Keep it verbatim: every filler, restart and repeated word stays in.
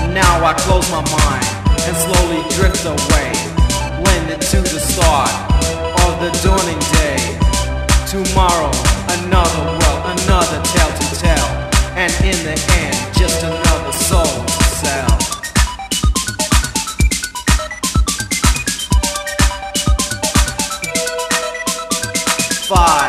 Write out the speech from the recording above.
And now I close my mind and slowly drift away, blended to the start of the dawning day. Tomorrow, another world, another tale to tell, and in the end, just another soul to sell. Five.